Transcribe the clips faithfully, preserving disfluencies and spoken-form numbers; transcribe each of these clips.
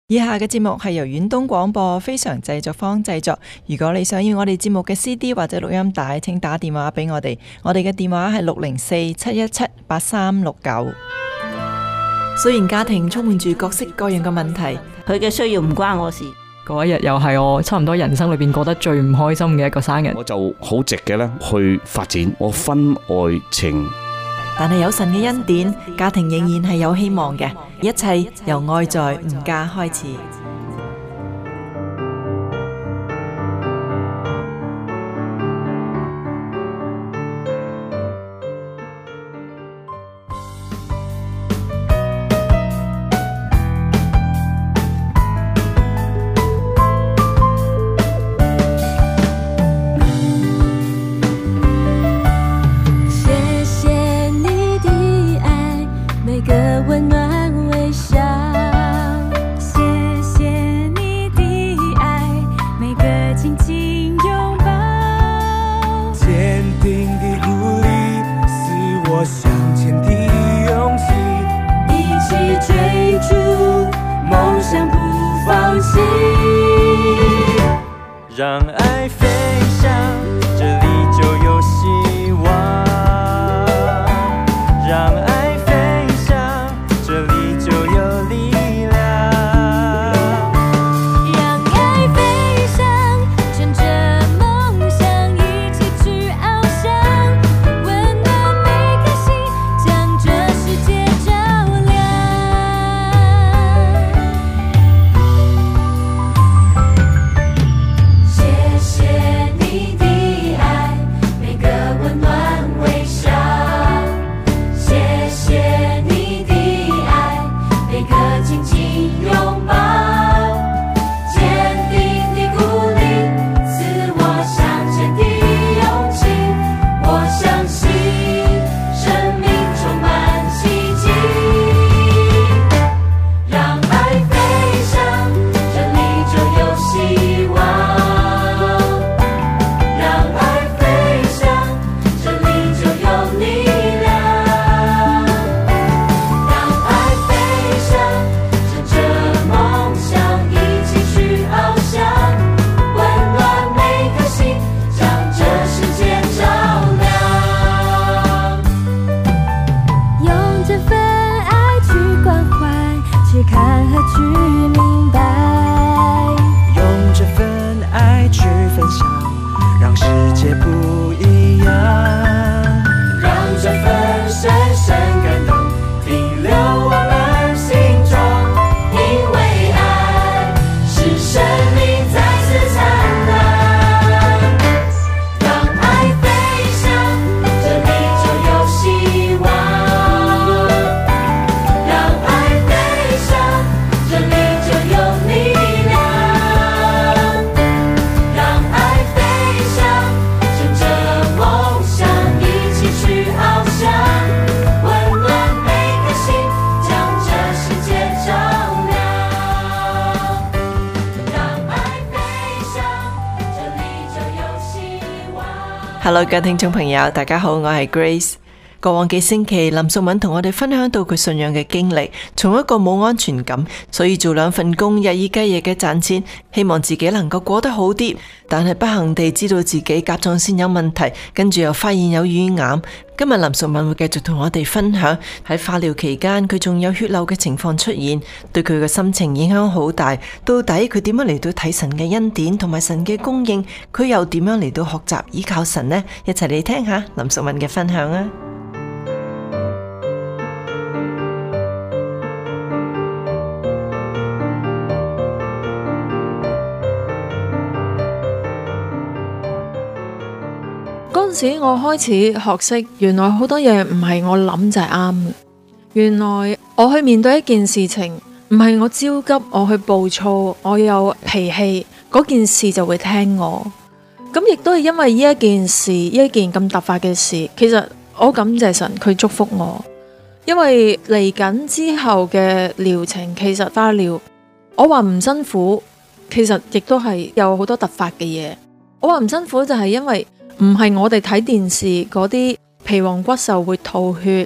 以下嘅節目係由遠東廣播非常製作坊製作。如果你想要我哋節目嘅 C D 或者錄音帶，請打電話俾我哋。我哋嘅電話係六零四七一七八三六九。雖然家庭充滿住各式各樣嘅問題， 佢嘅需要唔關我事。 嗰一日又係我差唔多人生裏邊過得最唔開心嘅一個生日， 我就好直嘅咧去發展我婚外情。 但係有神嘅恩典，家庭仍然係有希望嘅。一切由愛在吾家開始。 让爱飞翔，这里就有希望。让爱飞翔，这里就有力量。 让爱飞翔，乘着梦想一起去翱翔，温暖每颗心，将这世界照亮。谢谢你的爱，每个温暖微笑。谢谢你的爱，每个紧紧拥抱。坚定的鼓励，赐我向前的勇气。我相信生命充满奇迹。让爱飞翔，这里就有希望。让爱飞翔，这里就有力量。让爱飞翔，乘着梦想一起去翱翔，温暖每颗心，将这世界照亮。用这份爱去关怀，去看和去明白。 用这份爱去分享，让世界不一样。让这份深深感动停留我们心中，因为爱是生命再次灿烂。让爱飞翔，这里就有希望。让爱飞翔，这里就有力量。让爱飞翔，乘着梦想一起去翱翔，温暖每颗心，将这世界照亮。让爱飞翔，这里就有希望。 Hello， 各位聽眾朋友，大家好，我係 Grace。過往幾星期，林淑敏同我哋分享到佢信仰嘅經歷，從一個冇安全感，所以做兩份工，日以繼夜嘅賺錢，希望自己能夠過得好啲。但係不幸地知道自己甲狀腺有問題，跟住又發現有乳癌。今日林淑敏會繼續同我哋分享喺化療期間，佢仲有血漏嘅情況出現，對佢嘅心情影響好大。到底佢點樣嚟到睇神嘅恩典同埋神嘅供應？佢又點樣嚟到學習依靠神呢？一齊嚟聽下林淑敏嘅分享啊！ 嗰陣時我開始學識，原來好多嘢唔係我諗就係啱嘅。原來我去面對一件事情，唔係我焦急，我去暴躁，我有脾氣，嗰件事就會聽我。咁亦都係因為呢一件事，呢一件咁突發嘅事，其實我感謝神，佢祝福我。因為嚟緊之後嘅療程，其實化療，我話唔辛苦，其實亦都係有好多突發嘅嘢。我話唔辛苦就係因為唔係我哋睇電視嗰啲皮黃骨瘦會吐血、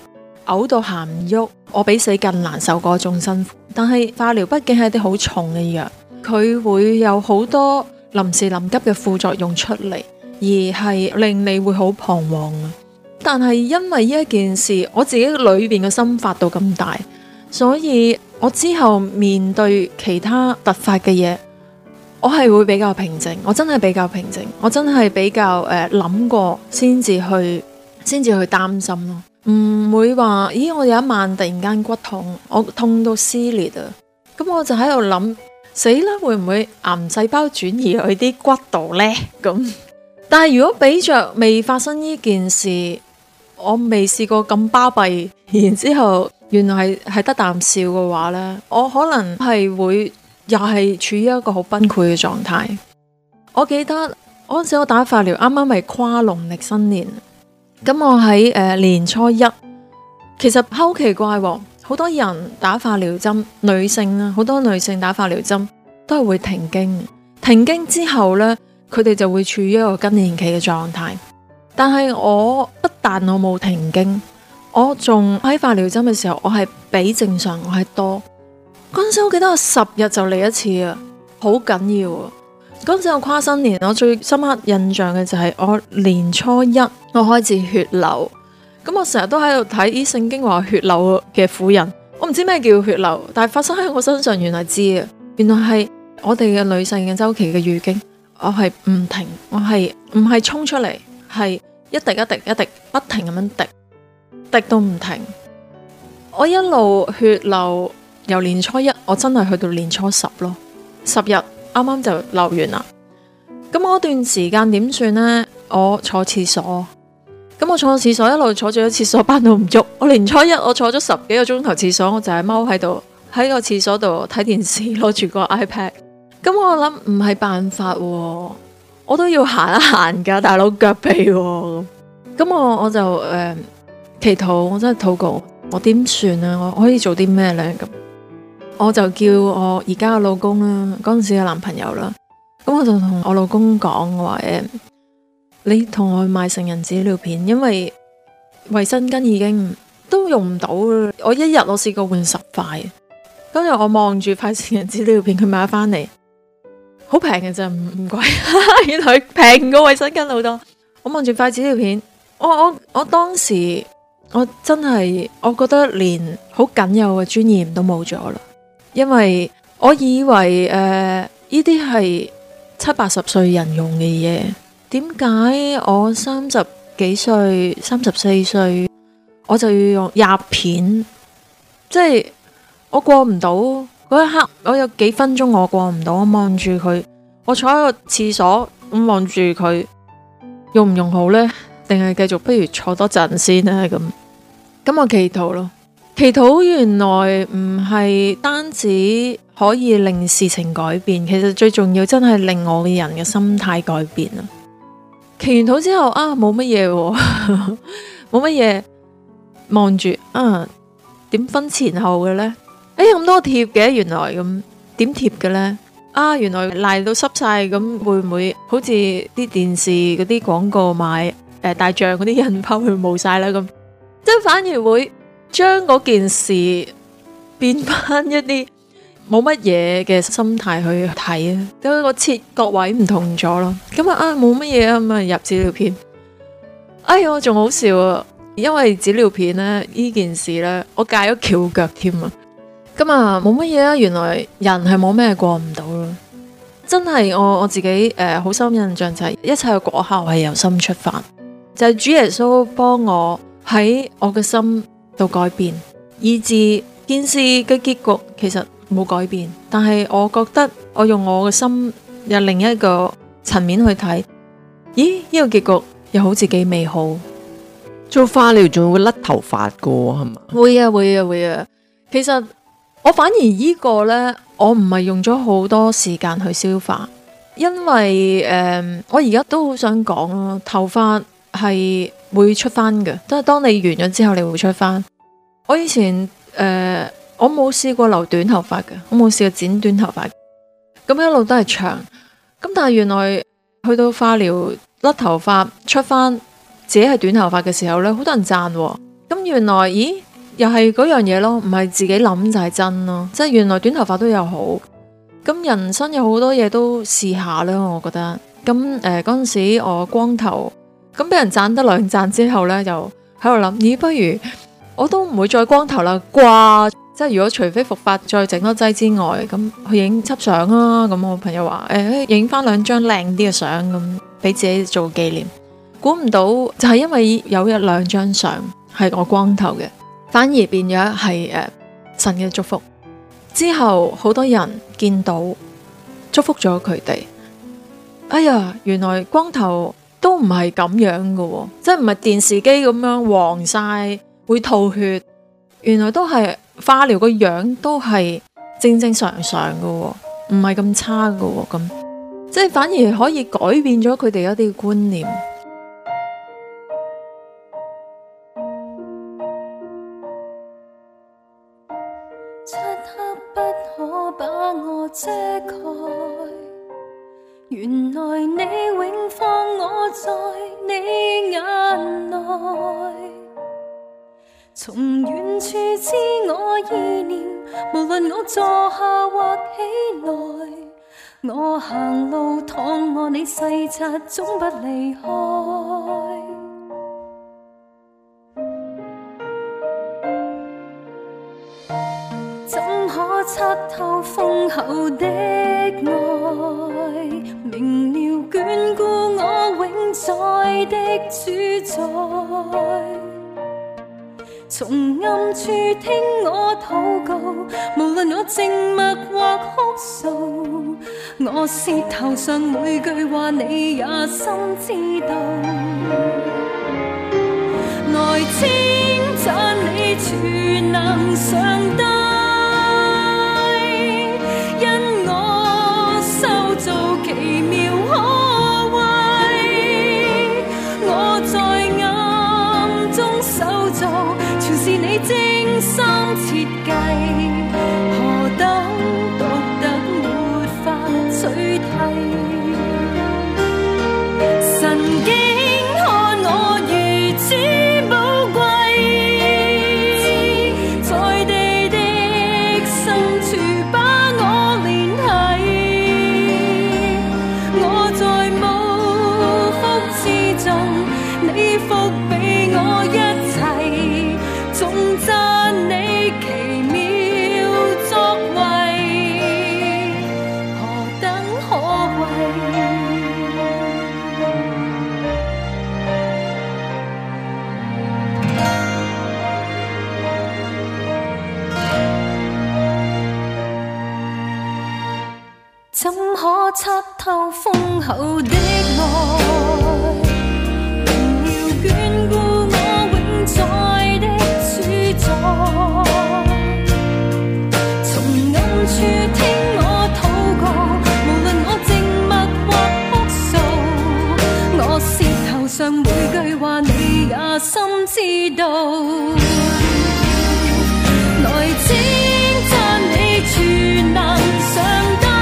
嘔到行唔喐，我比死更難受嗰種辛苦。但係化療畢竟係一啲好重嘅藥，佢會有好多臨時臨急嘅副作用出嚟，而係令你會好彷徨啊。但係因為呢一件事，我自己裏邊嘅心發到咁大，所以我之後面對其他突發嘅嘢，我係會比較平靜。我真係比較平靜，我真係比較誒諗過先至去，先至去擔心咯。唔會話，咦，我有一晚突然間骨痛，我痛到撕裂啊！咁我就喺度諗，死啦，會唔會癌細胞轉移去啲骨度呢？咁，但係如果比着未發生呢件事，我未試過咁巴閉，然之後原來係係得啖笑嘅話呢，我可能係會又係處於一個好崩潰嘅狀態。我記得嗰陣時我打化療，啱啱係跨農曆新年，咁我喺誒、呃、年初一，其實好奇怪喎，好多人打化療針，女性啊，好多女性打化療針都係會停經，停經之後呢，佢哋就會處於一個更年期嘅狀態。但係我不但我冇停經，我仲喺化療針嘅時候，我係比正常我係多。嗰陣時我記得我十日就嚟一次啊，好緊要啊！嗰陣時我跨新年，我最深刻印象嘅就係我年初一我開始血流，咁我成日都喺度睇啲聖經話血流嘅婦人，我唔知咩叫血流，但係發生喺我身上，原來知啊，原來係我哋嘅女性嘅周期嘅月經，我係唔停，我係唔係衝出嚟，係一滴一滴一滴不停咁樣滴，滴到唔停。我一路血流由年初一，我真係去到年初十咯，十日啱啱就流完啦。咁嗰段時間點算呢？我坐廁所，咁我坐廁所一路坐住喺廁所班度唔喐。我年初一我坐咗十幾個鐘頭廁所，我就係踎喺度喺個廁所度睇電視，攞住個 iPad。咁我諗唔係辦法喎，我都要行一行噶，大佬腳痹喎。咁我我就誒、呃、祈禱，我真係禱告，我點算啊？我可以做啲咩呢？咁我就叫我而家嘅老公啦，嗰陣時嘅男朋友啦，咁我就同我老公講話誒，你同我去買成人紙尿片，因為衛生巾已經都用唔到啦。我一日我試過換十塊，跟住我望住塊成人紙尿片，佢買翻嚟。好平嘅啫，唔唔貴，原來平過衛生巾好多。我望住塊紙尿片，我我我當時我真係，我覺得連好僅有嘅尊嚴都冇咗啦。因為我以為誒呢啲係七八十歲人用嘅嘢，點解我三十幾歲、三十四歲我就要用廿片？即係我過唔到。嗰一刻，我有幾分鐘我過唔到，我望住佢，我坐喺個廁所咁望住佢，用唔用好呢？定係繼續不如坐多陣先呢？咁咁我祈禱咯，祈禱原來唔係單止可以令事情改變，其實最重要真係令我嘅人嘅心態改變啊！祈完禱之後啊，冇乜嘢喎，冇乜嘢，望住啊，點分前後嘅呢？誒，咁多貼嘅，原來咁點貼嘅呢？啊，原來賴到濕晒，咁會唔會好似啲電視嗰啲廣告買誒大象嗰啲印包會冇晒啦？咁即係反而會將嗰件事變翻一啲冇乜嘢嘅心態去睇啊，咁個切角位唔同咗咯。咁啊啊冇乜嘢啊，咁啊入紙尿片。哎呀，我仲好笑啊，因為紙尿片咧呢件事咧，我戒咗翹腳添啊。咁啊，冇乜嘢啊！原來人係冇咩過唔到咯，真係我我自己誒好深印象就係一切嘅果效係由心出發，就係主耶穌幫我喺我嘅心度改變，以致件事嘅結局其實冇改變，但係我覺得我用我嘅心有另一個層面去睇，咦？呢個結局又好似幾美好。 做化療仲會甩頭髮噶係嘛？ 會啊會啊會啊，其實。我反而呢個呢，我唔係用咗好多時間去消化，因為誒、呃，我而家都好想講咯，頭髮係會出翻嘅，即係當你完咗之後，你會出翻。我以前誒、呃，我冇試過留短頭髮嘅，我冇試過剪短頭髮，咁一路都係長。咁但係原來去到化療甩頭髮出翻，自己係短頭髮嘅時候呢，好多人讚喎。咁原來咦？ 又係嗰樣嘢咯，唔係自己諗就係真咯，即係原來短頭髮都有好，咁人生有好多嘢都試下啦，我覺得。咁誒嗰陣時我光頭，咁俾人讚得兩讚之後呢，就喺度諗，咦，不如我都唔會再光頭啦啩？即係如果除非復發再整多劑之外，咁去影輯相啦。咁我朋友話誒，影翻兩張靚啲嘅相咁，俾自己做紀念。估唔到就係因為有一兩張相係我光頭嘅，反而變咗係誒神嘅祝福。之後好多人見到祝福咗佢哋。哎呀，原來光頭都唔係咁樣噶喎，即係唔係電視機咁樣黃晒會吐血，原來都係化療個樣都係正正常常噶喎，唔係咁差噶喎，咁即係反而可以改變咗佢哋一啲觀念。 漆黑不可把我遮蓋，原來你永放我在你眼內，從遠處知我意念，無論我坐下或起來，我行路躺臥你細察，總不離開。怎可測透豐厚的愛，明了眷顧我永在的主宰，從暗處聽我禱告，無論我靜默或哭訴，我舌頭上每句話你也心知道，來稱讚你全能上帝，奇妙可畏，我在暗中手造，全是你精心設計，何等獨特沒法取替。神竟看我如此寶貴，在地的深處把我連繫，你福俾我一切，頌讚你奇妙作為，何等可畏。怎可測透豐厚的愛，眷顧我永在的主宰，從暗處聽我禱告，無論我靜默或哭訴，我舌頭上每句話你也心知道，來稱讚你全能上帝。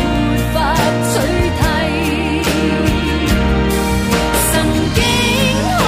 神竟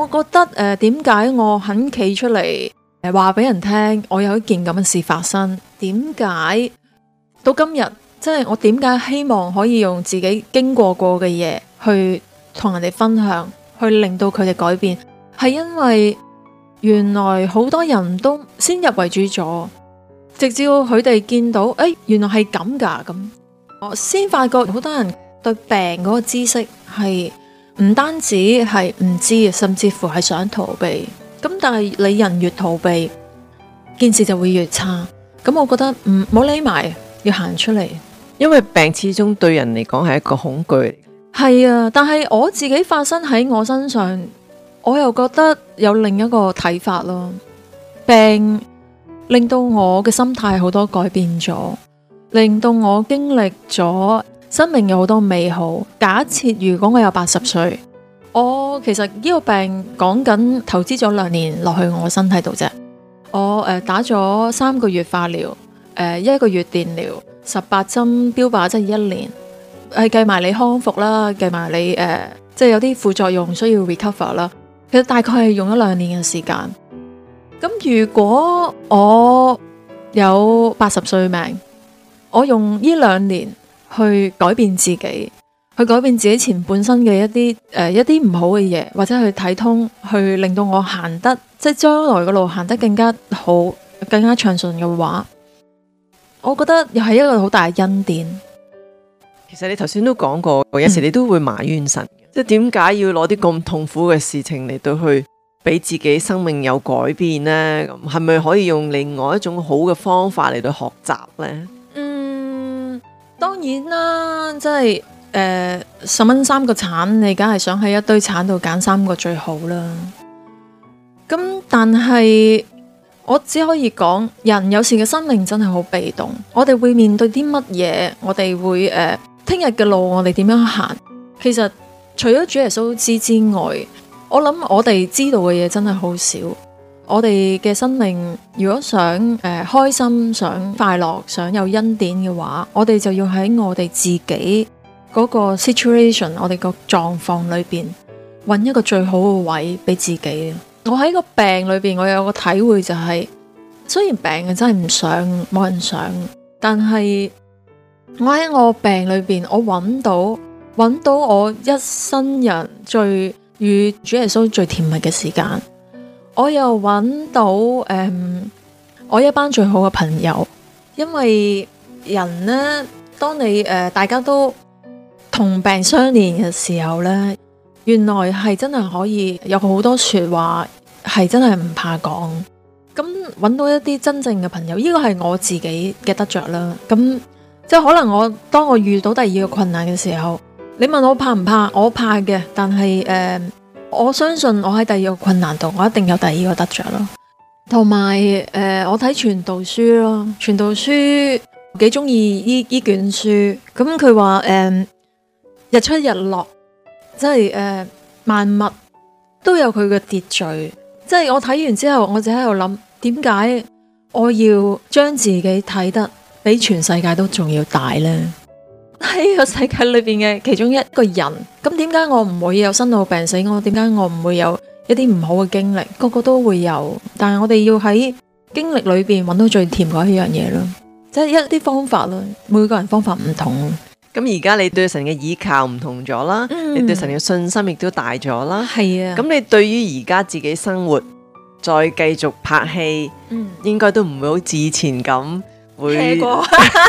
覺得誒點解我肯企出嚟誒話俾人聽，我有一件咁嘅事發生？點解到今日，即係我點解希望可以用自己經過過嘅嘢去同人哋分享，去令到佢哋改變？係因為原來好多人都先入為主咗，直至佢哋見到，誒原來係咁㗎，咁我先發覺好多人對病嗰個知識係唔單止係唔知，甚至乎係想逃避。咁但係你人越逃避，件事就會越差。咁我覺得唔冇匿埋，要行出嚟。 因為病始終對人嚟講係一個恐懼。 係啊，但係我自己發生喺我身上，我又覺得有另一個睇法咯。病令到我嘅心態好多改變咗，令到我經歷咗生命有好多美好。假設如果我有八十歲，我其實呢個病講緊投資咗兩年落去我身體度啫。我誒、呃、打咗三個月化療，誒、呃、一個月電療，十八針標靶，即係一年，係計埋你康復啦，計埋你誒、呃、即係有啲副作用需要 recover 啦。其實大概係用咗兩年嘅時間。咁如果我有八十歲命，我用呢兩年去改變自己，去改變自己前半生嘅一啲誒、呃、一啲唔好嘅嘢，或者去睇通，去令到我行得即係將來嘅路行得更加好，更加暢順嘅話，我覺得又係一個好大嘅恩典。 其實你頭先都講過，有時你都會埋怨神，嗯、即係點解要攞啲咁痛苦嘅事情嚟到去俾自己生命有改變呢？咁係咪可以用另外一種好嘅方法嚟到學習呢？ 嗯，當然啦，即係誒十蚊三個橙，你梗係想喺一堆橙度揀三個最好啦。咁但係我只可以講，人有時嘅生命真係好被動。我哋會面對啲乜嘢？我哋會誒，聽日嘅路我哋點樣行？其實除咗主耶穌知之外，我諗我哋知道嘅嘢真係好少。我哋嘅生命如果想誒、呃、開心、想快樂、想有恩典嘅話，我哋就要喺我哋自己嗰個 situation， 我哋個狀況裏邊揾一個最好嘅位俾自己。我喺個病裏邊，我有個體會就係、是，雖然病係真係唔想，冇人想，但係我喺我病裏邊，我揾到揾到我一生人最與主耶穌最甜蜜嘅時間，我又揾到誒、嗯，我一班最好嘅朋友。因為人呢，當你誒、呃、大家都同病相憐嘅時候呢，原來係真係可以有好多說話。係真係唔怕講，咁揾到一啲真正嘅朋友，呢個係我自己嘅得着啦。咁即係可能我當我遇到第二個困難嘅時候，你問我怕唔怕？我怕嘅，但係誒、呃，我相信我喺第二個困難度，我一定有第二個得着咯。同埋誒，我睇傳道書咯，傳道書幾中意呢呢卷書。咁佢話誒，日出日落，即係誒萬物都有佢嘅秩序。即係我睇完之後，我就喺度諗，點解我要將自己睇得比全世界都仲要大呢？喺個世界裏邊嘅其中一個人，咁點解我唔會有生老病死？我點解我唔會有一啲唔好嘅經歷？個個都會有，但係我哋要喺經歷裏邊揾到最甜嗰一樣嘢咯。即係一啲方法咯，每個人方法唔同。 咁而家你對神嘅依靠唔同咗啦，嗯、你對神嘅信心亦都大咗啦。 係啊，咁你對於而家自己生活再繼續拍戲，嗯、應該都唔會好似以前咁會過，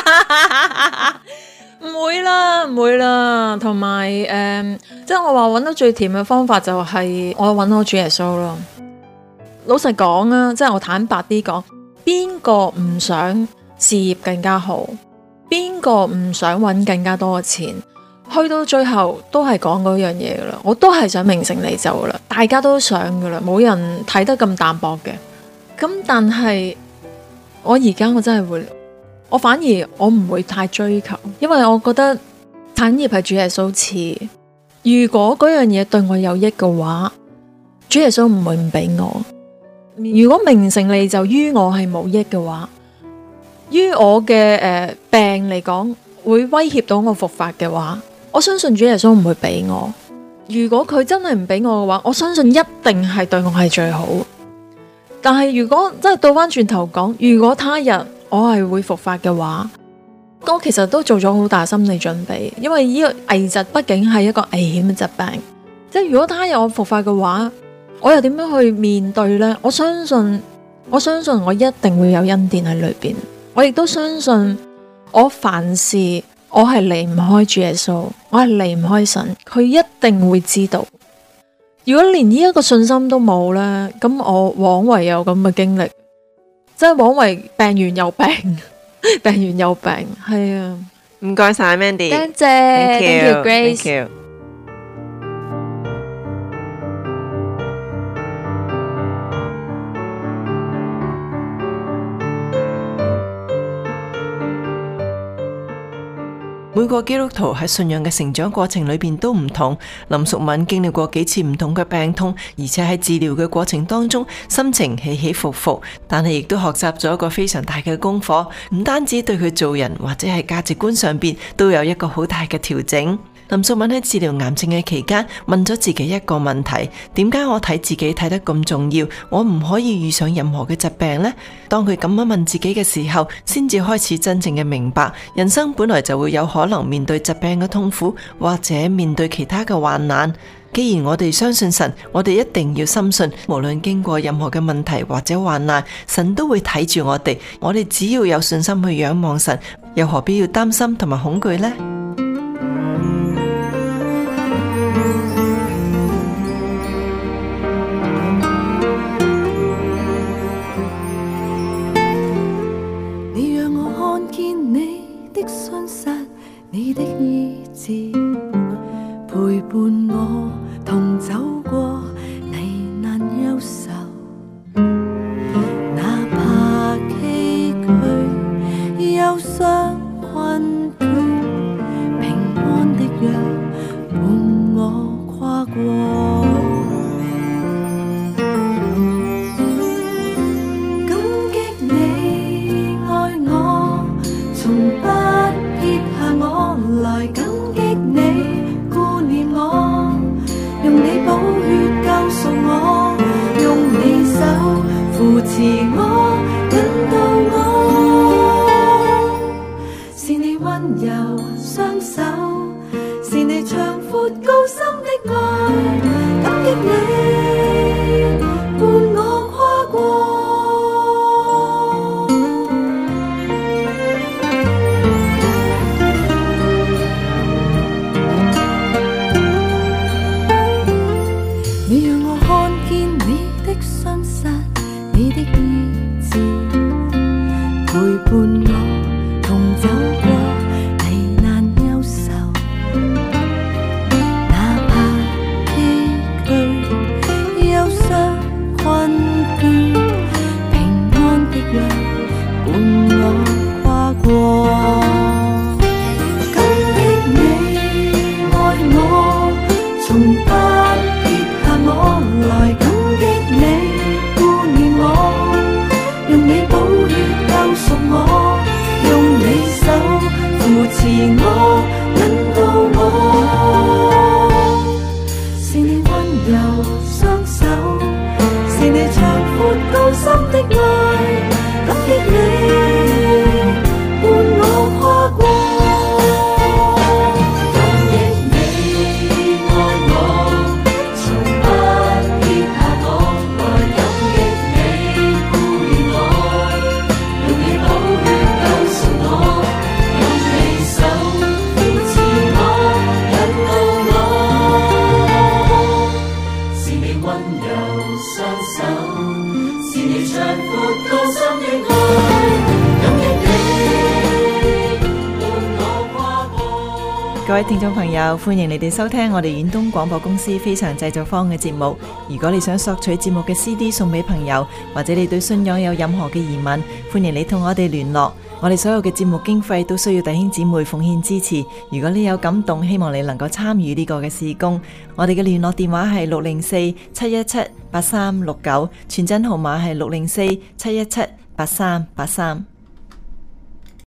唔會啦，唔會啦。同埋誒，即係我話揾到最甜嘅方法就係我揾我主耶穌咯。老實講啊，即係我坦白啲講，邊個唔想事業更加好？邊個唔想揾更加多嘅錢？去到最後都係講嗰樣嘢噶啦，我都係想名成利就噶啦，大家都想噶啦，冇人睇得咁淡薄嘅。咁但係我而家我真係會，我反而我唔會太追求，因為我覺得產業係主耶穌賜。如果嗰樣嘢對我有益嘅話，主耶穌唔會唔俾我。如果名成利就於我係冇益嘅話，於我嘅誒、呃、病嚟講，會威脅到我復發嘅話，我相信主耶穌唔會俾我。 如果佢真係唔俾我嘅話，我相信一定係對我係最好。但係如果真係倒翻轉頭講，如果他日我係會復發嘅話，我其實都做咗好大心理準備，因為呢個危疾畢竟係一個危險嘅疾病。即係如果他日我復發嘅話，我又點樣去面對呢？我相信，我相信我一定會有恩典喺裏邊。我亦都相信，我凡事我係離唔開主耶穌，我係離唔開神，佢一定會知道。如果連呢一個信心都冇呢，咁我枉為有咁嘅經歷，即係枉為病完又病，病完又病，係啊。 唔該晒 Mandy， 多謝 Thank you Grace。 Thank you。每個基督徒喺信仰嘅成長過程裏邊都唔同。林淑敏經歷過幾次唔同嘅病痛，而且喺治療嘅過程當中，心情起起伏伏，但係亦都學習咗一個非常大嘅功課，唔單止對佢做人或者係價值觀上邊都有一個好大嘅調整。林淑敏喺治療癌症嘅期間問咗自己一個問題：點解我睇自己睇得咁重要？我唔可以遇上任何嘅疾病呢？當佢咁樣問自己嘅時候，先至開始真正嘅明白，人生本來就會有可能面對疾病嘅痛苦，或者面對其他嘅患難。既然我哋相信神，我哋一定要深信，無論經過任何嘅問題或者患難，神都會睇住我哋。我哋只要有信心去仰望神，又何必要擔心同埋恐懼呢？ 信實你的醫治，陪伴我同走過危難憂愁，哪怕崎嶇憂傷困倦，平安的約伴我跨過。感激你愛我，從不我來感激你顧念我，用你寶血救贖我，用你手扶持我，引導我，是你溫柔雙手，是你長闊高深的愛，感激你伴我跨過。 各位聽眾朋友，歡迎你哋收聽我哋遠東廣播公司非常製作坊嘅節目。如果你想索取節目嘅 C D 送俾朋友，或者你對信仰有任何嘅疑問，歡迎你同我哋聯絡。我哋所有嘅節目經費都需要弟兄姊妹奉獻支持。如果你有感動，希望你能夠參與呢個嘅事工。我哋嘅聯絡電話係六零四七一七八三六九，傳真號碼係六零四七一七八三八三。